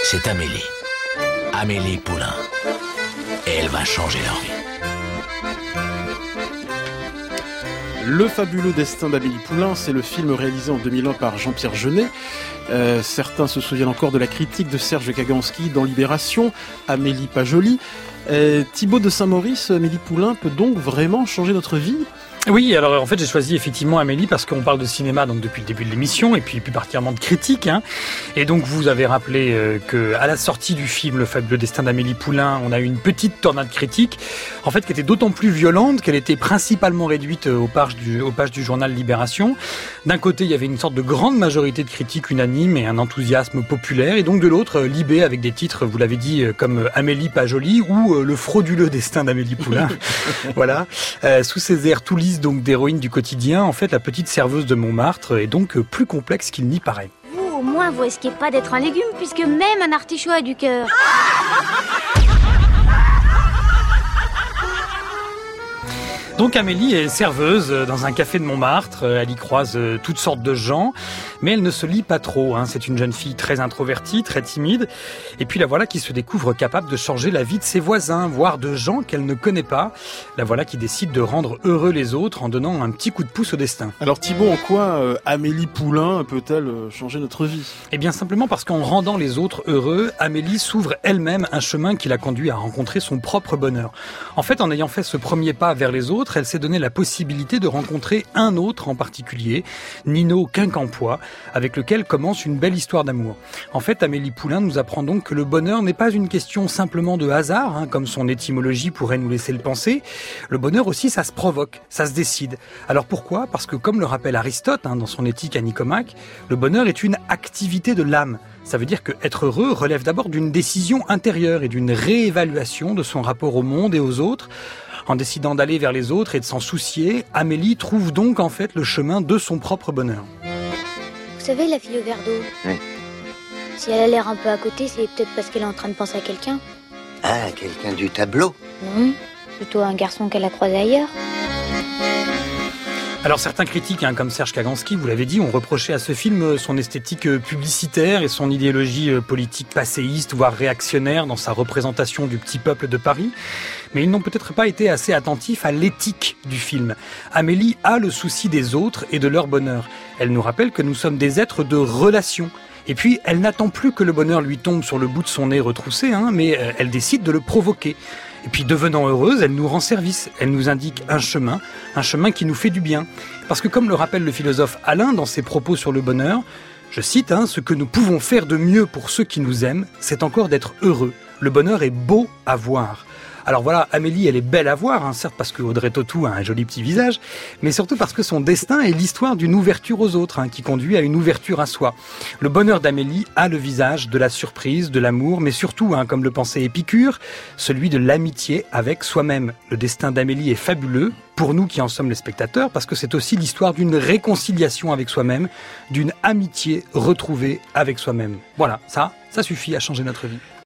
c'est Amélie. Amélie Poulain. Et elle va changer leur vie. Le fabuleux destin d'Amélie Poulain, c'est le film réalisé en 2001 par Jean-Pierre Jeunet. Certains se souviennent encore de la critique de Serge Kaganski dans Libération, Amélie pas jolie. Thibaut de Saint-Maurice, Amélie Poulain peut donc vraiment changer notre vie ? Oui, alors en fait j'ai choisi effectivement Amélie parce qu'on parle de cinéma donc depuis le début de l'émission et puis plus particulièrement de critique. Et donc vous avez rappelé que à la sortie du film Le fabuleux destin d'Amélie Poulain, on a eu une petite tornade critique, en fait qui était d'autant plus violente qu'elle était principalement réduite aux pages du journal Libération. D'un côté il y avait une sorte de grande majorité de critiques unanimes et un enthousiasme populaire, et donc de l'autre Libé avec des titres, vous l'avez dit, comme Amélie pas jolie ou Le frauduleux destin d'Amélie Poulain. Voilà, sous ces airs tout lisses donc d'héroïne du quotidien, en fait la petite serveuse de Montmartre est donc plus complexe qu'il n'y paraît. Vous, au moins, vous risquez pas d'être un légume, puisque même un artichaut a du cœur. Donc Amélie est serveuse dans un café de Montmartre, elle y croise toutes sortes de gens, mais elle ne se lie pas trop, C'est une jeune fille très introvertie, très timide, et puis la voilà qui se découvre capable de changer la vie de ses voisins, voire de gens qu'elle ne connaît pas. La voilà qui décide de rendre heureux les autres en donnant un petit coup de pouce au destin. Alors Thibaut, en quoi Amélie Poulain peut-elle changer notre vie ? Eh bien simplement parce qu'en rendant les autres heureux, Amélie s'ouvre elle-même un chemin qui la conduit à rencontrer son propre bonheur. En fait, en ayant fait ce premier pas vers les autres, elle s'est donné la possibilité de rencontrer un autre en particulier, Nino Quincampoix, avec lequel commence une belle histoire d'amour. En fait, Amélie Poulain nous apprend donc que le bonheur n'est pas une question simplement de hasard, comme son étymologie pourrait nous laisser le penser. Le bonheur aussi, ça se provoque, ça se décide. Alors pourquoi ? Parce que comme le rappelle Aristote dans son Éthique à Nicomaque, le bonheur est une activité de l'âme. Ça veut dire que être heureux relève d'abord d'une décision intérieure et d'une réévaluation de son rapport au monde et aux autres. En décidant d'aller vers les autres et de s'en soucier, Amélie trouve donc en fait le chemin de son propre bonheur. Vous savez, la fille au verre d'eau, Oui. Si elle a l'air un peu à côté, c'est peut-être parce qu'elle est en train de penser à quelqu'un. Ah, quelqu'un du tableau. Non, plutôt un garçon qu'elle a croisé ailleurs. Alors certains critiques, comme Serge Kaganski, vous l'avez dit, ont reproché à ce film son esthétique publicitaire et son idéologie politique passéiste, voire réactionnaire dans sa représentation du petit peuple de Paris. Mais ils n'ont peut-être pas été assez attentifs à l'éthique du film. Amélie a le souci des autres et de leur bonheur. Elle nous rappelle que nous sommes des êtres de relation. Et puis, elle n'attend plus que le bonheur lui tombe sur le bout de son nez retroussé, mais elle décide de le provoquer. Et puis, devenant heureuse, elle nous rend service. Elle nous indique un chemin qui nous fait du bien. Parce que comme le rappelle le philosophe Alain dans ses propos sur le bonheur, je cite, ce que nous pouvons faire de mieux pour ceux qui nous aiment, c'est encore d'être heureux. Le bonheur est beau à voir. Alors voilà, Amélie, elle est belle à voir, certes parce que Audrey Tautou a un joli petit visage, mais surtout parce que son destin est l'histoire d'une ouverture aux autres, qui conduit à une ouverture à soi. Le bonheur d'Amélie a le visage de la surprise, de l'amour, mais surtout, comme le pensait Épicure, celui de l'amitié avec soi-même. Le destin d'Amélie est fabuleux, pour nous qui en sommes les spectateurs, parce que c'est aussi l'histoire d'une réconciliation avec soi-même, d'une amitié retrouvée avec soi-même. Voilà, ça suffit à changer notre vie.